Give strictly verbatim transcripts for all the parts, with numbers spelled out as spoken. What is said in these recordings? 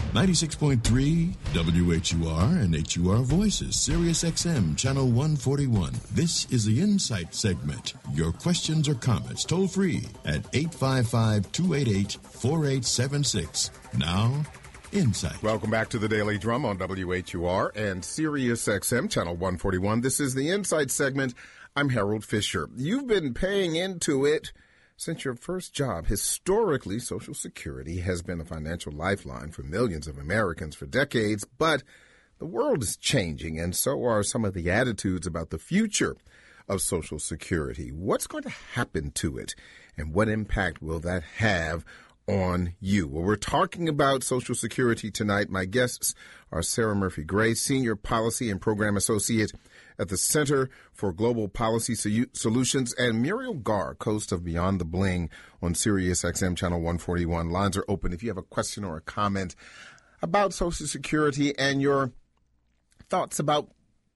ninety-six point three W H U R and H U R Voices, Sirius X M, Channel one forty-one. This is the Insight segment. Your questions or comments toll free at eight five five, two eight eight, four eight seven six. Now, Insight. Welcome back to the Daily Drum on W H U R and Sirius X M, Channel one forty-one. This is the Insight segment. I'm Harold Fisher. You've been paying into it since your first job. Historically, Social Security has been a financial lifeline for millions of Americans for decades, but the world is changing, and so are some of the attitudes about the future of Social Security. What's going to happen to it, and what impact will that have on you? Well, we're talking about Social Security tonight. My guests are Sarah Murphy Gray, Senior Policy and Program Associate at the Center for Global Policy Solutions, and Muriel Garr, host of Beyond the Bling on Sirius X M Channel one forty-one. Lines are open if you have a question or a comment about Social Security and your thoughts about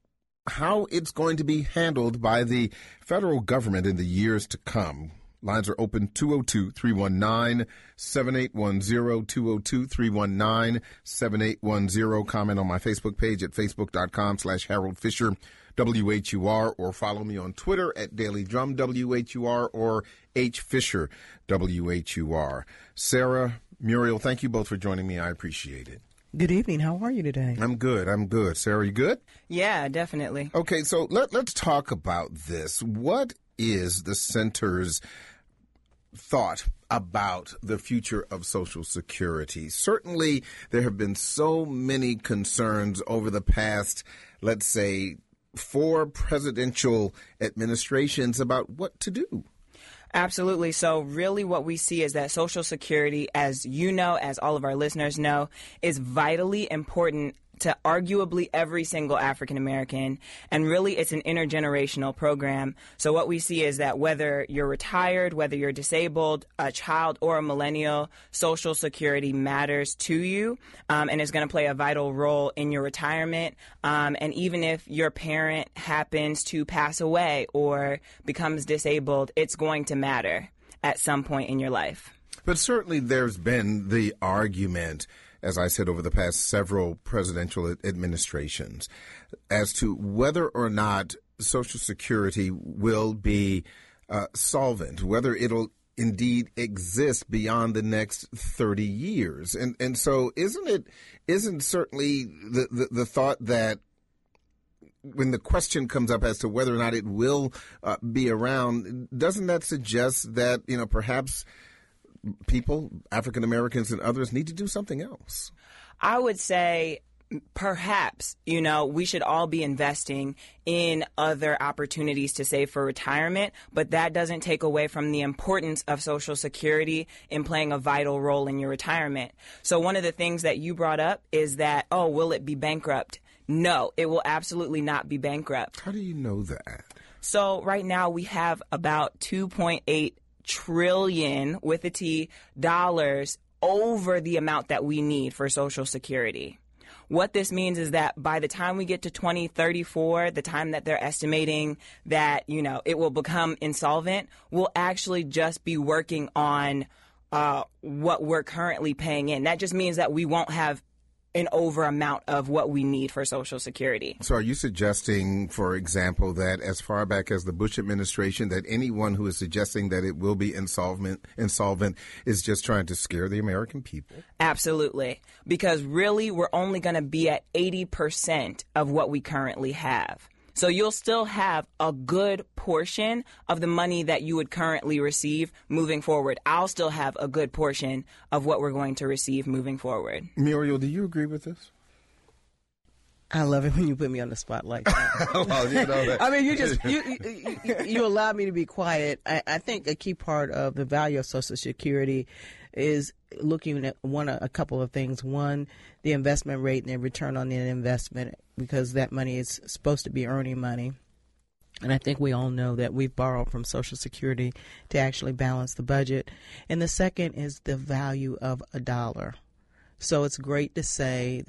how it's going to be handled by the federal government in the years to come. Lines are open, two oh two, three one nine, seven eight one zero, two oh two, three one nine, seven eight one zero. Comment on my Facebook page at facebook.com slash Harold Fisher, W H U R, or follow me on Twitter at Daily Drum, W H U R, or H Fisher, W H U R. Sarah, Muriel, thank you both for joining me. I appreciate it. Good evening. How are you today? I'm good. I'm good. Sarah, you good? Yeah, definitely. Okay, so let, let's talk about this. What is the center's thought about the future of Social Security? Certainly, there have been so many concerns over the past, let's say, four presidential administrations about what to do. Absolutely. So really what we see is that Social Security, as you know, as all of our listeners know, is vitally important to arguably every single African American. And really, it's an intergenerational program. So what we see is that whether you're retired, whether you're disabled, a child, or a millennial, Social Security matters to you um, and is going to play a vital role in your retirement. Um, and even if your parent happens to pass away or becomes disabled, it's going to matter at some point in your life. But certainly there's been the argument, as I said, over the past several presidential administrations, as to whether or not Social Security will be uh, solvent, whether it'll indeed exist beyond the next thirty years. And and so isn't it, isn't certainly the, the, the thought that when the question comes up as to whether or not it will uh, be around, doesn't that suggest that, you know, perhaps people, African Americans and others, need to do something else? I would say perhaps, you know, we should all be investing in other opportunities to save for retirement, but that doesn't take away from the importance of Social Security in playing a vital role in your retirement. So one of the things that you brought up is that, oh, will it be bankrupt? No, it will absolutely not be bankrupt. How do you know that? So right now we have about two point eight trillion with a T dollars over the amount that we need for Social Security. What this means is that by the time we get to twenty thirty-four, the time that they're estimating that, you know, it will become insolvent, we'll actually just be working on uh, what we're currently paying in. That just means that we won't have an over amount of what we need for Social Security. So are you suggesting, for example, that as far back as the Bush administration, that anyone who is suggesting that it will be insolvent, insolvent is just trying to scare the American people? Absolutely. Because really, we're only going to be at eighty percent of what we currently have. So you'll still have a good portion of the money that you would currently receive moving forward. I'll still have a good portion of what we're going to receive moving forward. Muriel, do you agree with this? I love it when you put me on the spot like that. Well, you know that. I mean, you just you, you, you, you allow me to be quiet. I, I think a key part of the value of Social Security is looking at one a couple of things. One, the investment rate and the return on the investment, because that money is supposed to be earning money. And I think we all know that we've borrowed from Social Security to actually balance the budget. And the second is the value of a dollar. So it's great to say that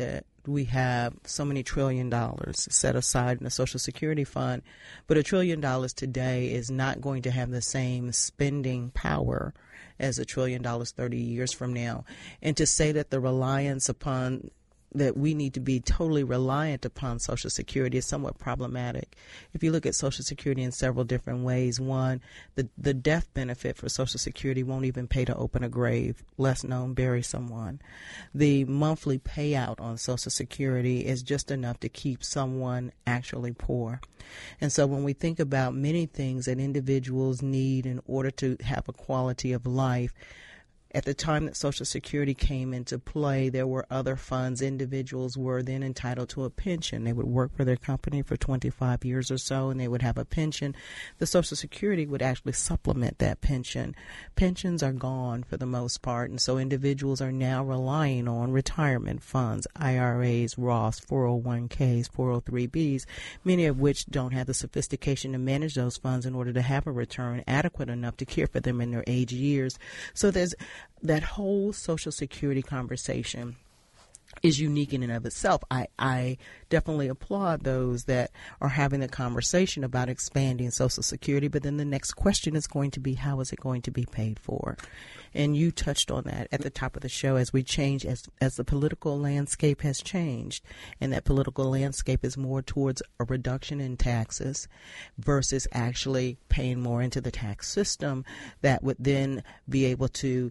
we have so many trillion dollars set aside in the Social Security Fund, but a trillion dollars today is not going to have the same spending power as a trillion dollars thirty years from now. And to say that the reliance upon that we need to be totally reliant upon Social Security is somewhat problematic. If you look at Social Security in several different ways, one, the, the death benefit for Social Security won't even pay to open a grave, less known, bury someone. The monthly payout on Social Security is just enough to keep someone actually poor. And so when we think about many things that individuals need in order to have a quality of life, at the time that Social Security came into play, there were other funds. Individuals were then entitled to a pension. They would work for their company for twenty-five years or so, and they would have a pension. The Social Security would actually supplement that pension. Pensions are gone for the most part, and so individuals are now relying on retirement funds, I R As, Roths, four oh one k's, four oh three b's, many of which don't have the sophistication to manage those funds in order to have a return adequate enough to care for them in their age years. So there's that whole Social Security conversation is unique in and of itself. I, I definitely applaud those that are having a conversation about expanding Social Security, but then the next question is going to be, how is it going to be paid for? And you touched on that at the top of the show as we change, as, as the political landscape has changed, and that political landscape is more towards a reduction in taxes versus actually paying more into the tax system that would then be able to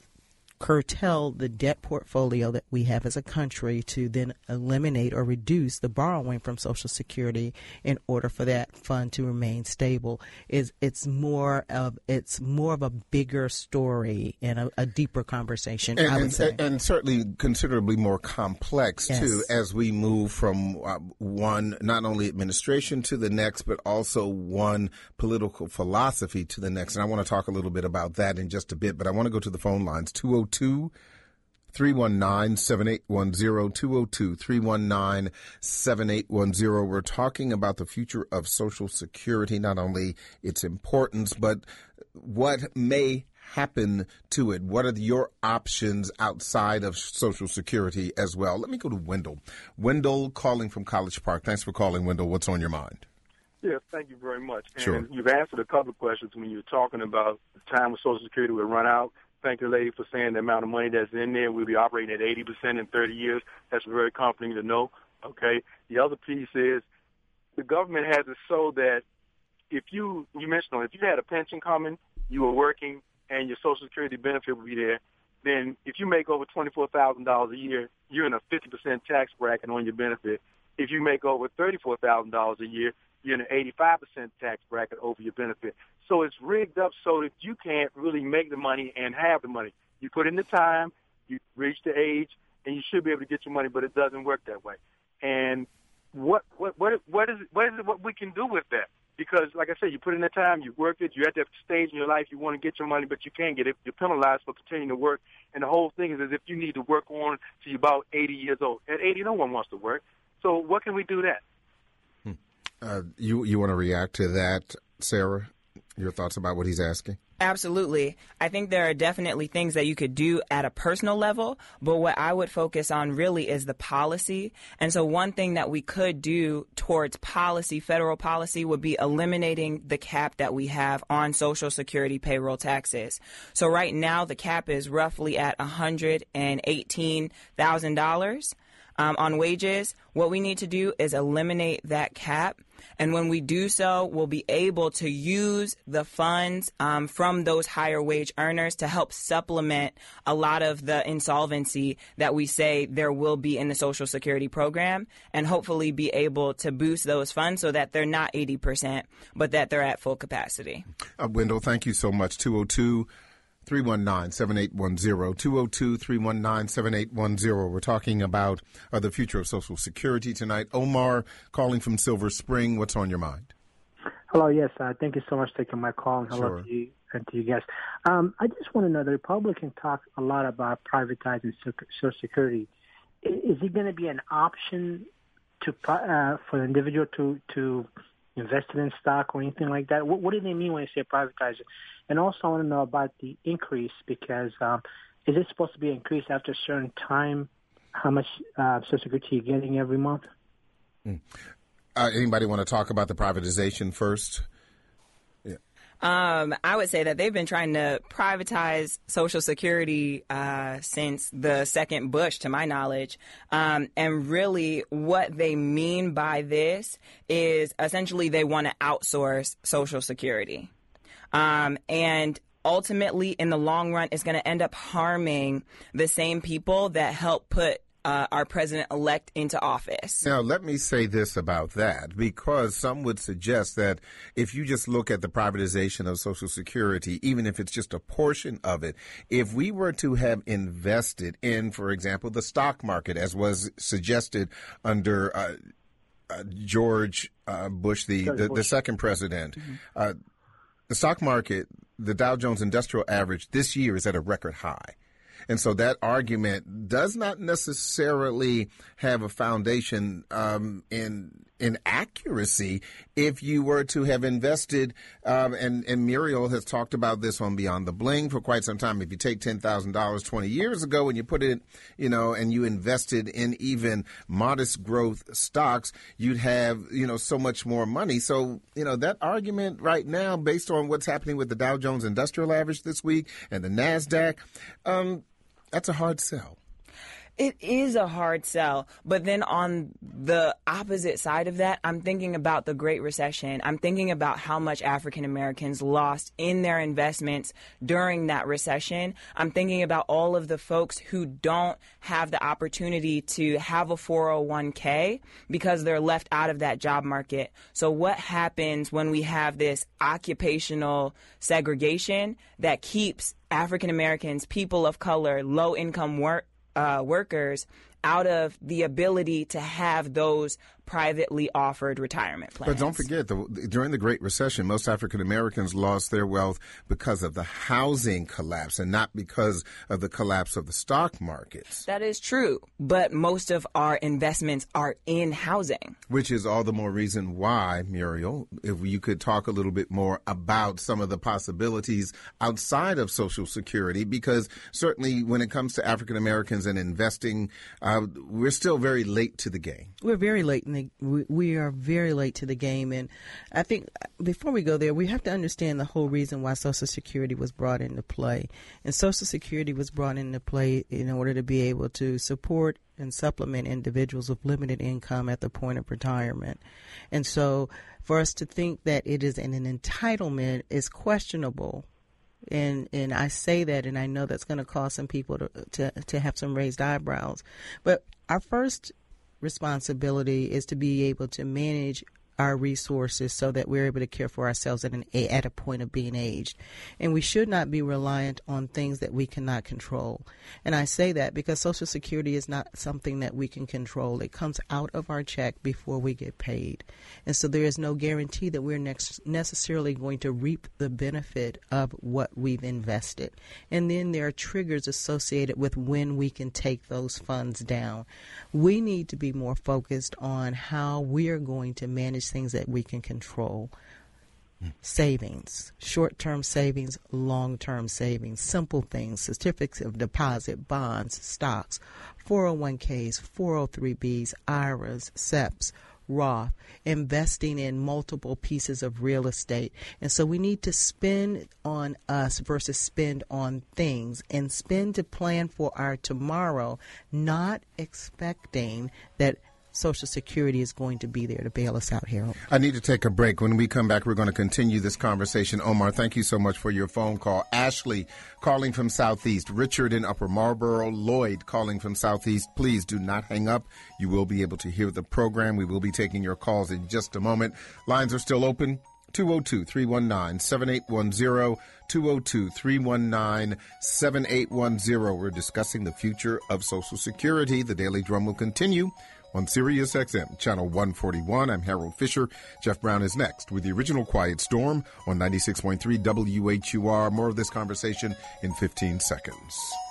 curtail the debt portfolio that we have as a country to then eliminate or reduce the borrowing from Social Security in order for that fund to remain stable. Is it's more of it's more of a bigger story and a, a deeper conversation, and, I would and, say. And certainly considerably more complex, yes. too, as we move from uh, one, not only administration to the next, but also one political philosophy to the next. And I want to talk a little bit about that in just a bit, but I want to go to the phone lines, two oh two, three one nine, seven eight one zero, two oh two, three one nine, seven eight one zero. We're talking about the future of Social Security, not only its importance, but what may happen to it. What are your options outside of Social Security as well? Let me go to Wendell. Wendell calling from College Park. Thanks for calling, Wendell. What's on your mind? Yes, thank you very much. And sure. You've answered a couple of questions when you were talking about the time when Social Security would run out. Thank you, lady, for saying the amount of money that's in there. We'll be operating at eighty percent in thirty years. That's very comforting to know, okay? The other piece is the government has it so that if you, you mentioned, if you had a pension coming, you were working, and your Social Security benefit would be there, then if you make over twenty-four thousand dollars a year, you're in a fifty percent tax bracket on your benefit. If you make over thirty-four thousand dollars a year, you're in an eighty-five percent tax bracket over your benefit. So it's rigged up so that you can't really make the money and have the money. You put in the time, you reach the age, and you should be able to get your money, but it doesn't work that way. And what what what what is it, what is it what we can do with that? Because, like I said, you put in the time, you work it, you're at that stage in your life, you want to get your money, but you can't get it. You're penalized for continuing to work. And the whole thing is as if you need to work on till you're about eighty years old. At eighty, no one wants to work. So what can we do then? Hmm. Uh, you, you want to react to that, Sarah? Your thoughts about what he's asking? Absolutely. I think there are definitely things that you could do at a personal level, but what I would focus on really is the policy. And so one thing that we could do towards policy, federal policy, would be eliminating the cap that we have on Social Security payroll taxes. So right now the cap is roughly at one hundred eighteen thousand dollars. Um, on wages. What we need to do is eliminate that cap. And when we do so, we'll be able to use the funds um, from those higher wage earners to help supplement a lot of the insolvency that we say there will be in the Social Security program, and hopefully be able to boost those funds so that they're not eighty percent, but that they're at full capacity. Uh, Wendell, thank you so much. two oh two, three one nine, seven eight one zero, two oh two, three one nine, seven eight one zero. We're talking about uh, the future of Social Security tonight. Omar calling from Silver Spring. What's on your mind? Hello, yes. Uh, thank you so much for taking my call, and hello Sure. to you and to you guys. Um, I just want to know, the Republicans talk a lot about privatizing Social Security. Is it going to be an option to uh, for the individual to, to invest in stock or anything like that? What, what do they mean when they say privatize it? And also I want to know about the increase, because um, is it supposed to be increased after a certain time how much uh, Social Security you're getting every month? Mm. Uh, anybody want to talk about the privatization first? Yeah. Um, I would say that they've been trying to privatize Social Security uh, since the second Bush, to my knowledge. Um, and really what they mean by this is essentially they want to outsource Social Security. Um, and ultimately, in the long run, it's going to end up harming the same people that help put Uh, our president-elect into office. Now, let me say this about that, because some would suggest that if you just look at the privatization of Social Security, even if it's just a portion of it, if we were to have invested in, for example, the stock market, as was suggested under uh, uh, George uh, Bush, the, the, the second president, mm-hmm. uh, the stock market, the Dow Jones Industrial Average this year is at a record high. And so that argument does not necessarily have a foundation um, in in accuracy if you were to have invested, um, and, and Muriel has talked about this on Beyond the Bling for quite some time. If you take ten thousand dollars twenty years ago and you put it, you know, and you invested in even modest growth stocks, you'd have, you know, so much more money. So, you know, that argument right now, based on what's happening with the Dow Jones Industrial Average this week and the NASDAQ, um, that's a hard sell. It is a hard sell. But then on the opposite side of that, I'm thinking about the Great Recession. I'm thinking about how much African Americans lost in their investments during that recession. I'm thinking about all of the folks who don't have the opportunity to have a four oh one k because they're left out of that job market. So what happens when we have this occupational segregation that keeps African Americans, people of color, low-income work Uh, workers out of the ability to have those privately offered retirement plans? But don't forget, the, during the Great Recession, most African Americans lost their wealth because of the housing collapse and not because of the collapse of the stock markets. That is true, but most of our investments are in housing. Which is all the more reason why, Muriel, if you could talk a little bit more about some of the possibilities outside of Social Security, because certainly when it comes to African Americans and investing, uh, we're still very late to the game. We're very late in the, we, we are very late to the game. And I think before we go there, we have to understand the whole reason why Social Security was brought into play. And Social Security was brought into play in order to be able to support and supplement individuals with limited income at the point of retirement. And so for us to think that it is an, an entitlement is questionable. And and I say that, and I know that's going to cause some people to, to to have some raised eyebrows. But our first responsibility is to be able to manage our resources so that we're able to care for ourselves at an at a point of being aged. And we should not be reliant on things that we cannot control. And I say that because Social Security is not something that we can control. It comes out of our check before we get paid. And so there is no guarantee that we're next necessarily going to reap the benefit of what we've invested. And then there are triggers associated with when we can take those funds down. We need to be more focused on how we are going to manage things that we can control. Savings, short-term savings, long-term savings, simple things, certificates of deposit, bonds, stocks, four oh one k's, four oh three b's, I R As, S E Ps, Roth, investing in multiple pieces of real estate. And so we need to spend on us versus spend on things, and spend to plan for our tomorrow, not expecting that Social Security is going to be there to bail us out, Harold. I need to take a break. When we come back, we're going to continue this conversation. Omar, thank you so much for your phone call. Ashley calling from Southeast. Richard in Upper Marlboro. Lloyd calling from Southeast. Please do not hang up. You will be able to hear the program. We will be taking your calls in just a moment. Lines are still open. two oh two, three one nine, seven eight one zero, two oh two, three one nine, seven eight one zero. We're discussing the future of Social Security. The Daily Drum will continue on Sirius X M, Channel one forty-one. I'm Harold Fisher. Jeff Brown is next with the original Quiet Storm on ninety-six point three W H U R. More of this conversation in fifteen seconds.